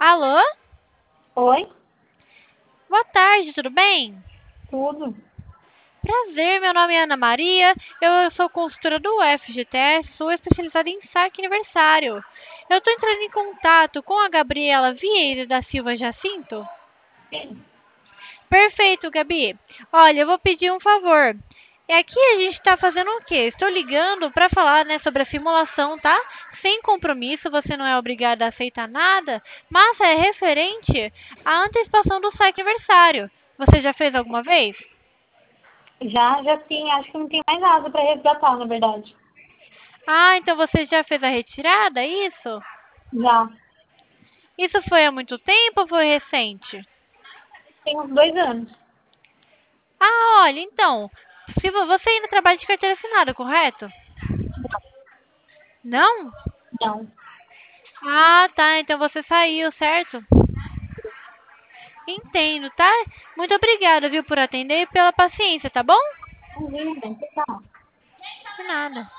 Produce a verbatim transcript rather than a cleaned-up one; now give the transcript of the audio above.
Alô? Oi, Boa tarde, tudo bem? tudo. Prazer, meu nome é Ana Maria, eu sou consultora do F G T S, sou especializada em saque aniversário. Eu estou entrando em contato com a Gabriela Vieira da Silva Jacinto. Sim. Perfeito, Gabi. Olha, eu vou pedir um favor. É aqui a gente está fazendo o quê? Estou ligando para falar, né, sobre a simulação, tá? Sem compromisso, você não é obrigada a aceitar nada, mas é referente à antecipação do saque aniversário. Você já fez alguma vez? Já, já sim, acho que não tem mais nada para resgatar, na verdade. Ah, então você já fez a retirada, é isso? Já, Isso foi há muito tempo ou foi recente? tem uns dois anos. Ah, olha, então, se vo- você ainda trabalha de carteira assinada, correto? Não? Não, Ah, tá, então você saiu, certo? Entendo, tá? Muito obrigada, viu, por atender e pela paciência, tá bom? não vi, né? Tá. De nada.